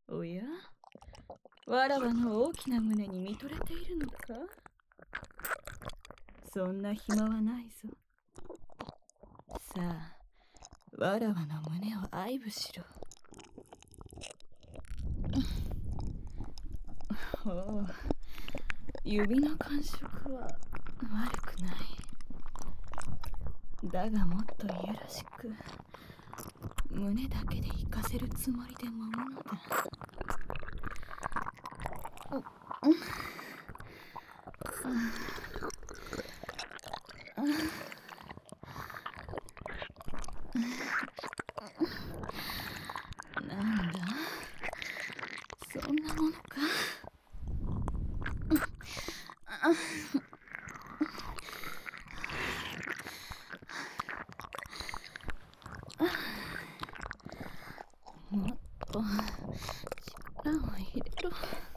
おや、わらわの大きな胸に見とれているのか？そんな暇はないぞ。さあ、わらわの胸を愛撫しろ。おう、指の感触は悪くない。だがもっといやらしく、胸だけで行かせるつもりで揉むのだ。なんだ、そんなものか。もっと力を入れろ。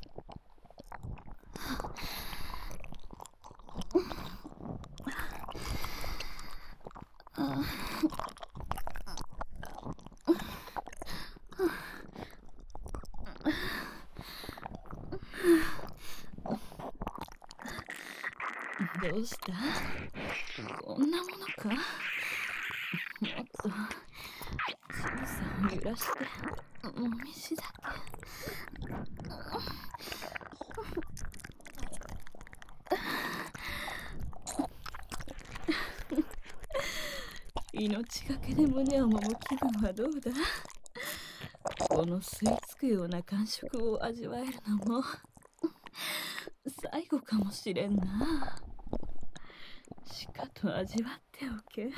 どうした？こんなものか？もっと小さを揺らして、もみしだけ。命がけで胸を揉む気分はどうだ？この吸い付くような感触を味わえるのも最後かもしれんな。しかと味わっておけ。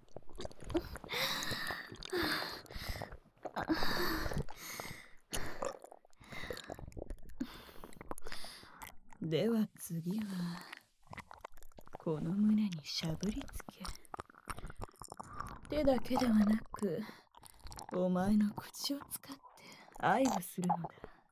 では次はこの胸にしゃぶりつけ。手だけではなくお前の口を使って愛撫するのだ。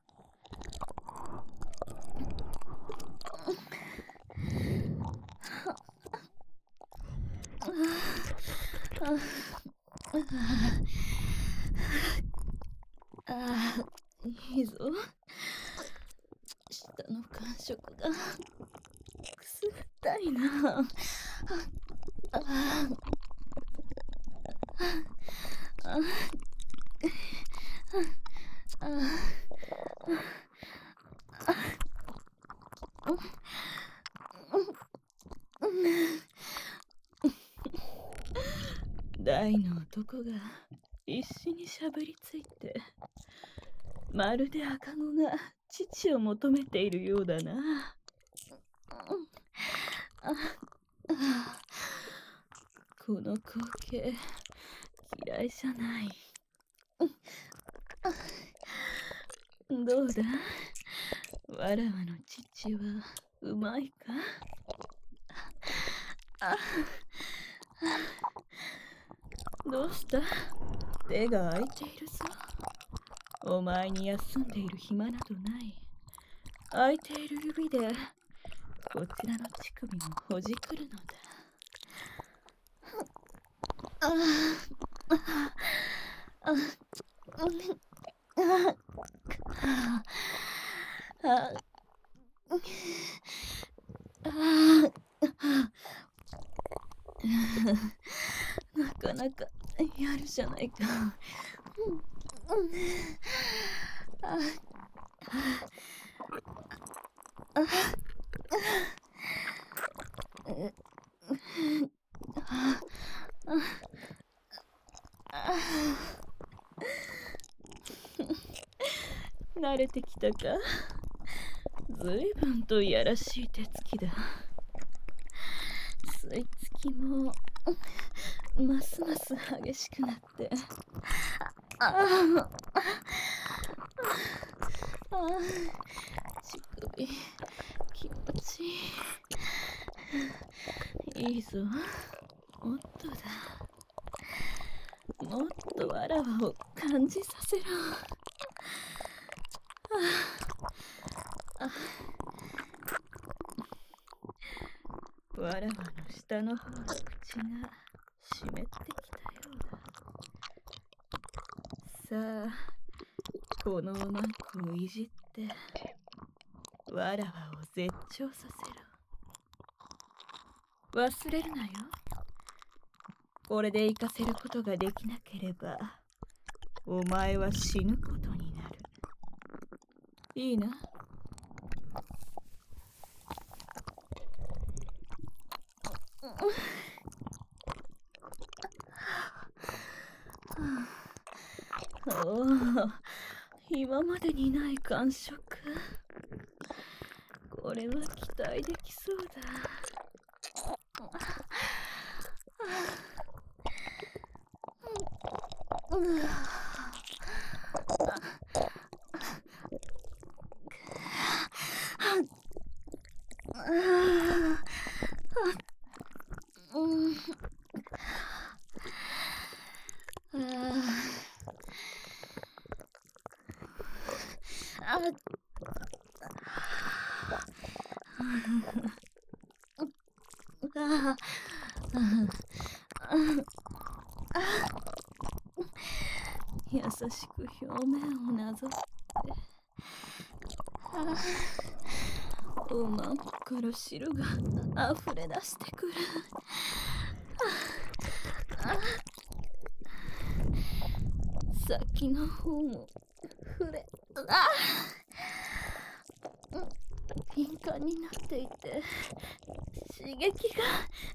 ああ、いいぞ。舌の感触がくすぐったいな。ああ、大の男が必死にしゃぶりついて、まるで赤子が父を求めているようだな。この光景嫌いじゃない。どうだ、わらわの父はうまいか？どうした？手が空いているぞ。お前に休んでいる暇などない。空いている指でこちらの乳首もほじくるのだ。なかなかやるじゃないか。慣れてきたか？ずいぶんといやらしい手つきだ。吸い付きもますます激しくなって、乳首気持ちいい。いいぞ、もっとだ。もっとわらわを感じさせろ。わらわの下の方の口が湿ってきたようだ。さあ、 このおまんこをいじってわらわを絶頂させろ。忘れるなよ。これで行かせることができなければお前は死ぬことになる。いいな。おお、今までにない感触。これは期待できそうだ。優しく表面をなぞっておまんこから汁が溢れ出してくる。先の方も触れ敏感になっていて刺激が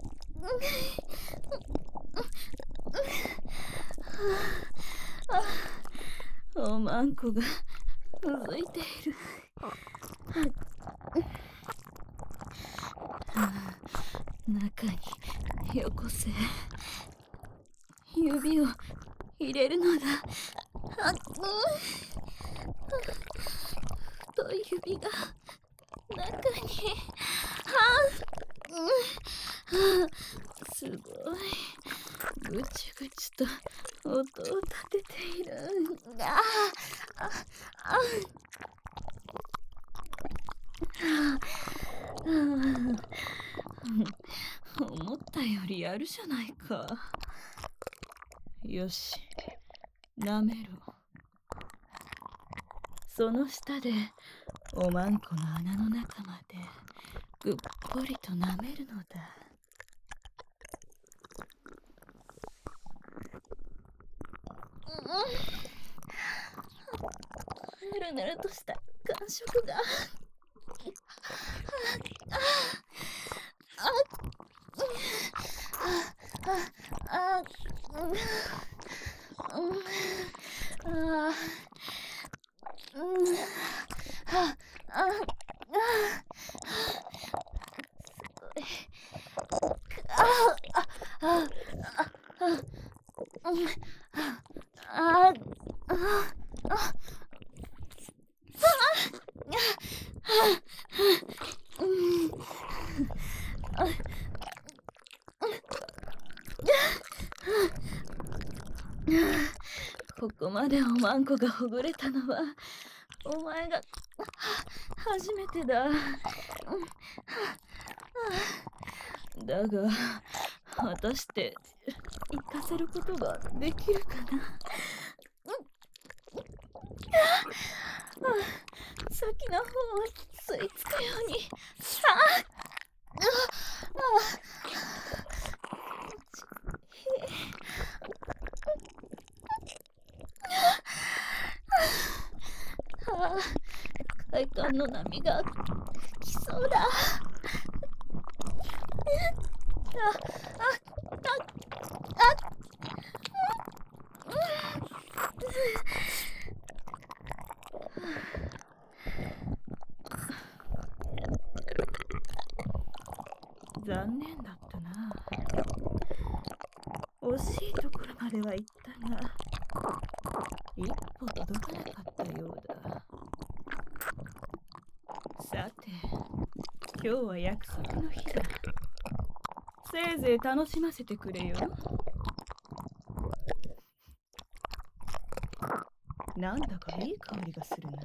おまんこがうずいている。中によこせ。指を入れるのだ。太い指が中に。すごい。ぐちぐちと音を立てている。思ったよりやるじゃないか。よし、なめろ。その下でおまんこの穴の中までぐっぽりとなめるのだ。ぬるぬるとした感触が。ここまでおまんこがほぐれたのはお前が初めてだ。だが果たして行かせることができるかな。先の方を吸い付くように。快感の波が来そうだ。残念だったな。惜しいところまでは行ったが一歩届かなかったようだ。さて、今日は約束の日だ。せいぜい楽しませてくれよ。なんだかいい香りがするな。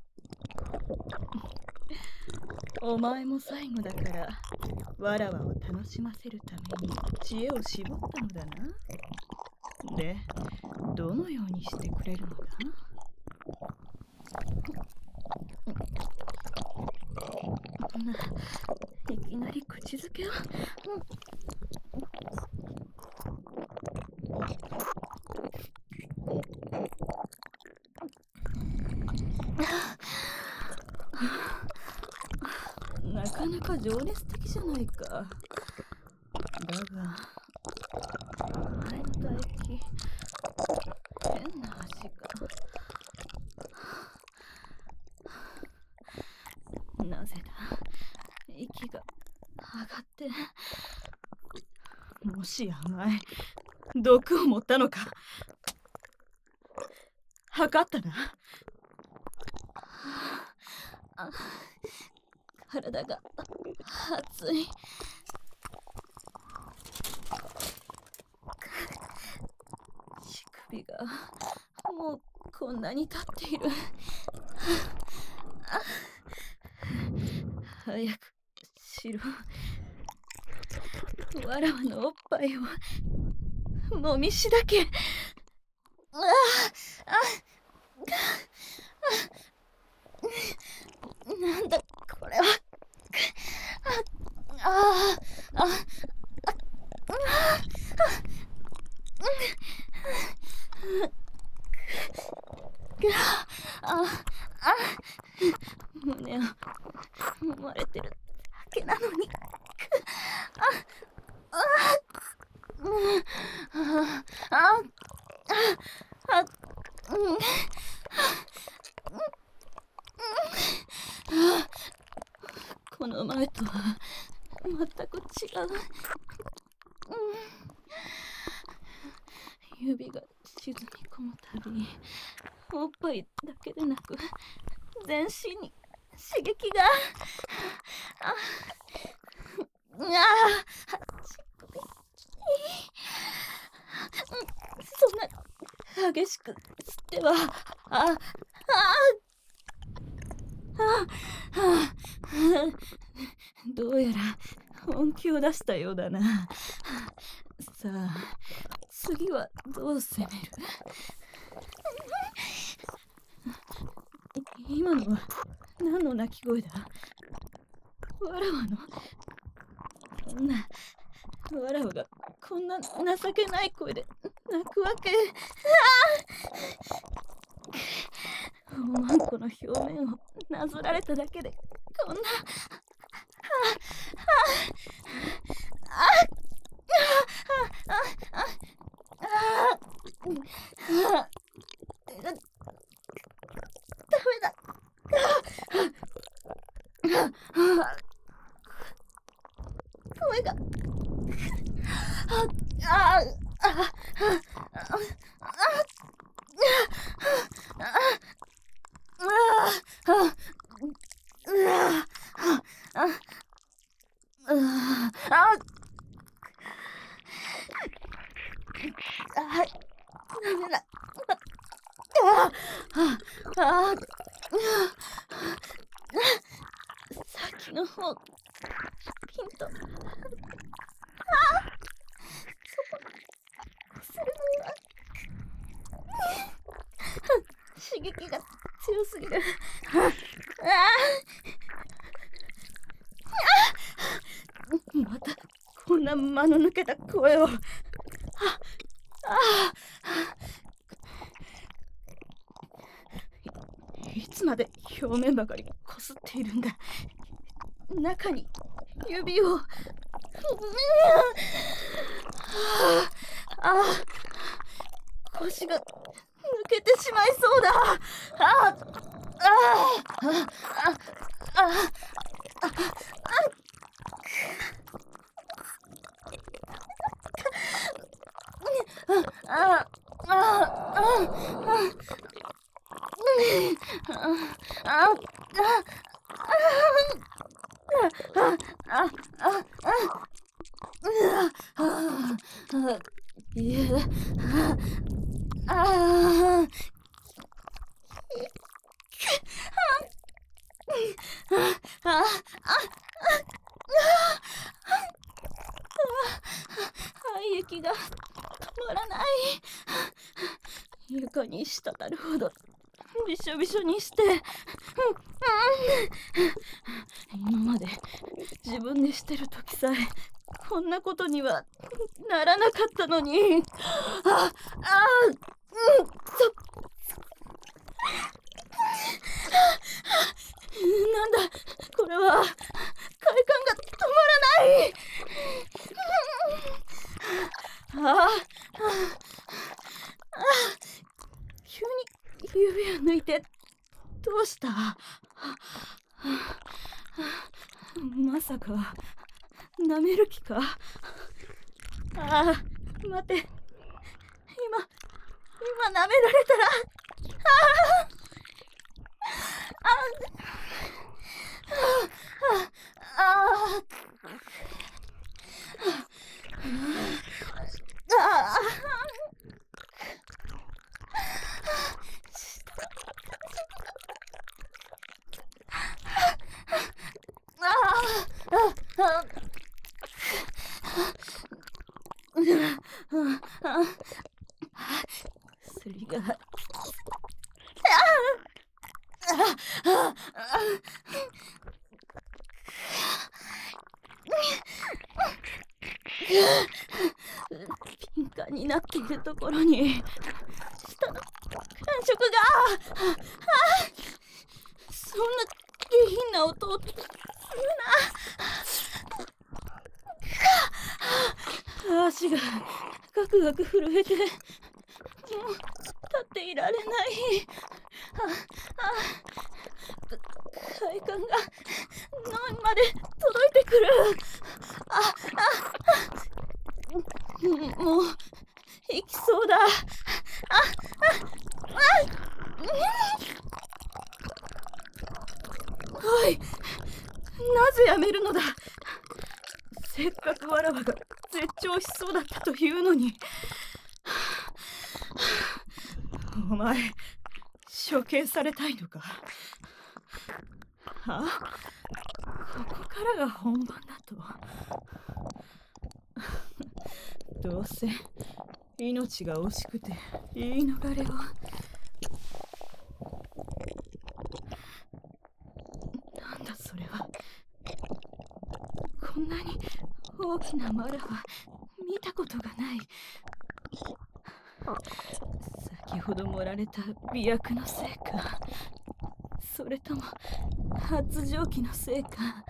お前も最後だからわらわを楽しませるために知恵を絞ったのだな。で、どのようにしてくれるのだ？ いきなり口づけを。なかなか情熱的じゃないか。だが前の唾液、変な味が。なぜだ、息が上がって。もしやお前、毒を持ったのか。測ったな。体が熱い。乳首がもうこんなに立っている。早くしろ。わらわのおっぱいをもみしだけ。なんだこれは。胸を揉まれてるだけなのに。この前とは全く違う。指が沈み込むたび、おっぱいだけでなく全身に刺激が。そんな激しく吸っては。どうやら本気を出したようだな。さあ、次はどう攻める？今のは何の鳴き声だ？わらわの。わらわがこんな情けない声で泣くわけ。おまんこの表面をなぞられただけでこんな。ダメだ。声が。ダメだ。先の方、ピンと。それも刺激が強すぎる。またこんな間の抜けた声を。いつまで表面ばかりこすっているんだ。中に指を。腰が抜けてしまいそうだ。排液が止まらない。床に滴るほどびしょびしょにして、今まで自分でしてる時さえこんなことにはならなかったのに。ああなんだこれは、快感が止まらない。急に指を抜いてどうした？まさか舐める気か？待て、今舐められたら、薬が敏感になっているところに舌の感触が、そんな下品な音をするな。足がガクガク震えて、もう立っていられない。快感が脳まで届いてくる。もう行きそうだ。おい、なぜやめるのだ。せっかくわらわが絶頂しそうだったというのに。お前、処刑されたいのか？ここからが本番だと。どうせ命が惜しくて言い逃れを。なんだそれは。こんなに大きなマラは見たことがない。先ほど盛られた媚薬のせいか、それとも発情期のせいか。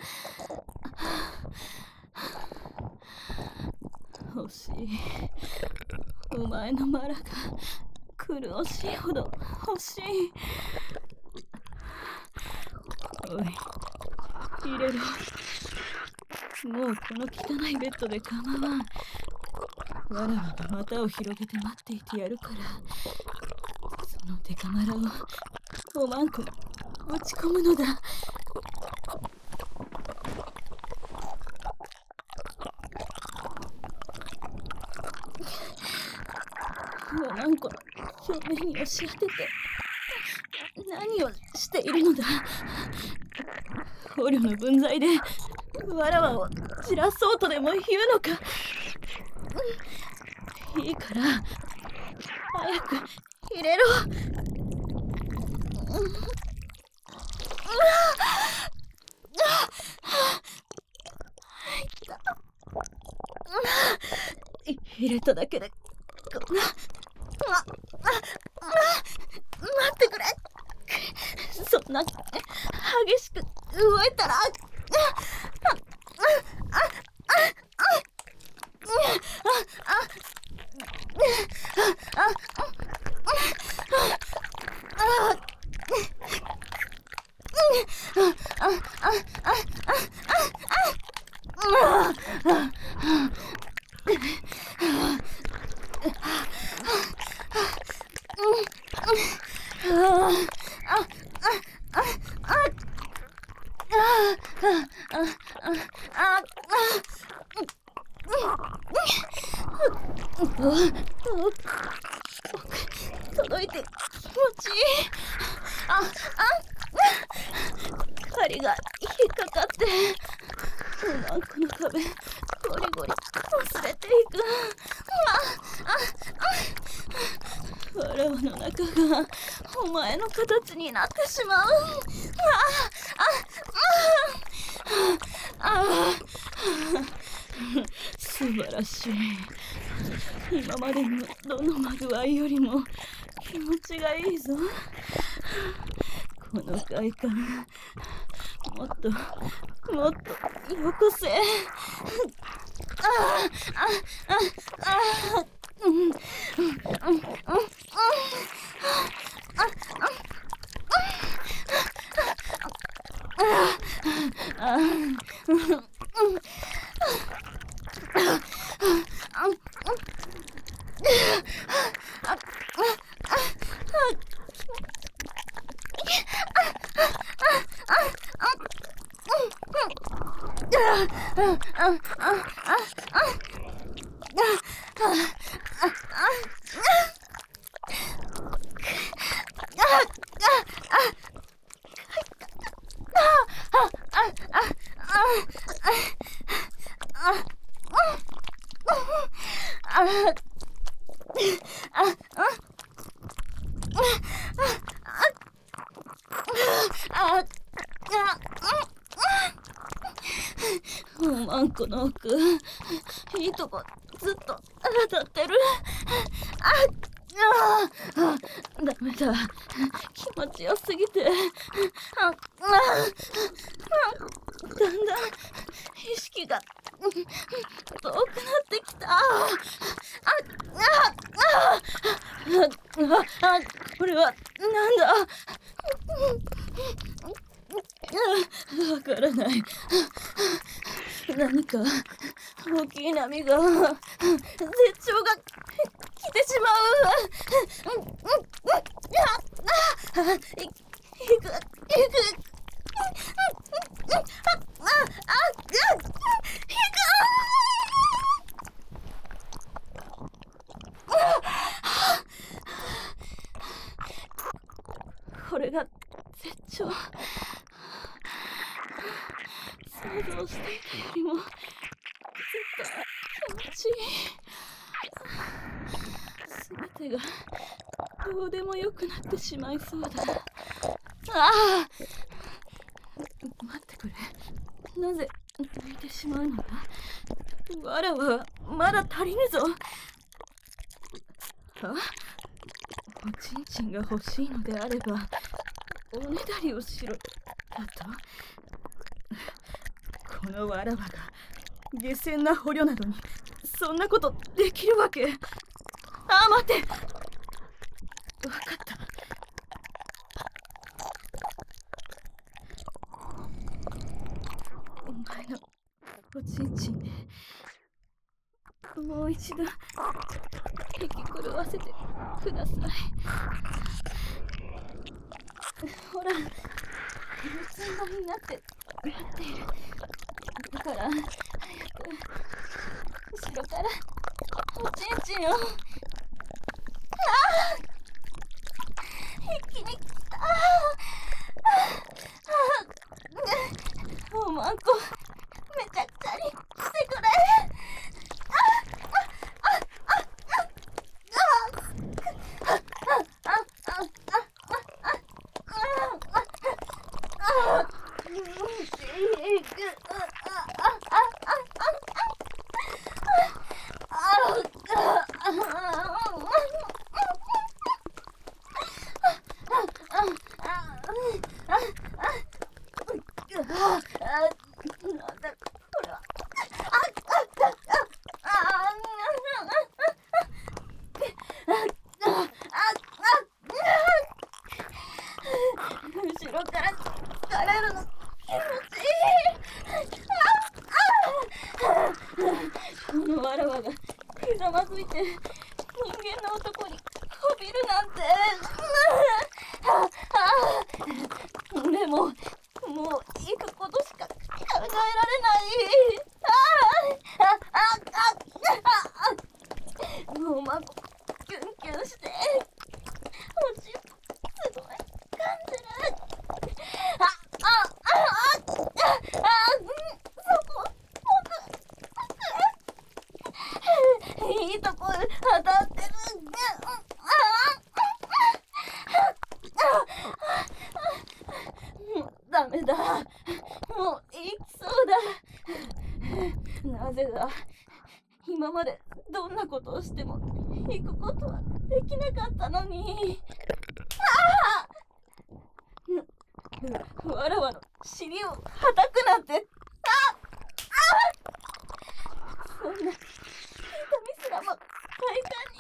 欲しい。お前のマラが苦しいほど欲しい。おい、入れろ。もうこの汚いベッドで構わん。わらわが股を広げて待っていてやるから、そのデカマラをおまんこに落ち込むのだ。おまんこの表面に押し当てて何をしているのだ。捕虜の分際でわらわを散らそうとでも言うのか。いいから早く入れろ。入れただけでこんな。待ってくれ。そんな激しく動いたら。届いて気持ちいい。針が引っかかって、この壁ゴリゴリ忘れていく。わらわの中がお前の形になってしまう。素晴らしい。今までのどのまぐわいよりも気持ちがいいぞ。この快感、もっともっとよこせ。おまんこの奥、いいとこずっと当たってる。ダメだ、気持ちよすぎてだんだん意識が遠くなってきた。これはなんだ。わからない。何か大きい波が、絶頂が来てしまう。行く。これが絶頂。想像していたよりもずっと気持ちいい。すべてがどうでもよくなってしまいそうだ。待ってくれ。なぜ泣いてしまうのだ。わらはまだ足りぬぞ。おちんちんが欲しいのであればおねだりをしろだと。このわらわが下賤な捕虜などにそんなことできるわけ。待て。わかった。お前のおちんちんでもう一度息狂わせてください。ほら、夢中のになって待っている。だから早く後ろからおちんちんを。一気に来た。おまんこめちゃくちゃにしてくれ。後ろから疲れるの気持ちいい。このわらわがひざまずいて人間の男にこびるなんて。でももう行くことしか考えられない。もうまこキュンキュンしておしっこすごい感じる。そこ僕ダメだ。もう行きそうだ。なぜだ。今までどんなことをしても行くことはできなかったのに。わらわの尻をはたくなんて。そんな痛みすらも快感に。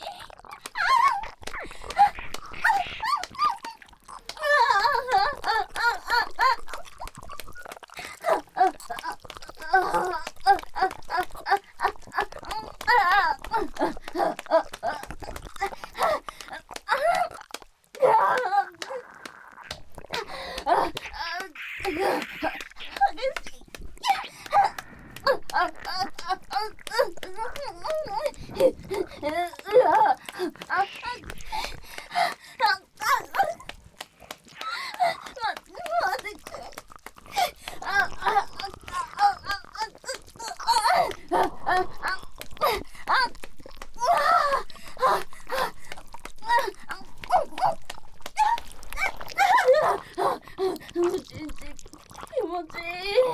気持ち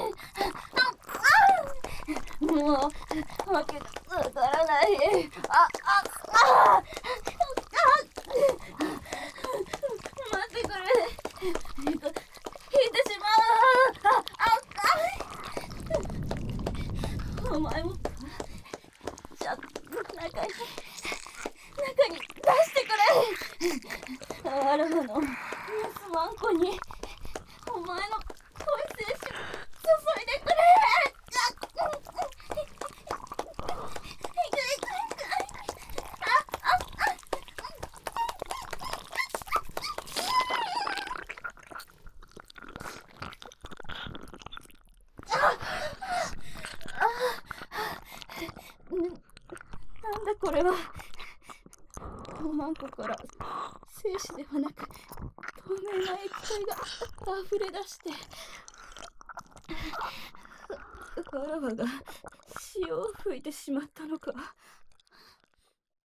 いい。もうわけがわからない。待ってくれ。引いてしまう。お前もちょっと中に出してくれ。わらわの盗まんこにお前の恋精子注いでくれ。なんだこれは。おまんこから精子ではなく透明な液体が溢れ出して、わらわが潮を吹いてしまったのか。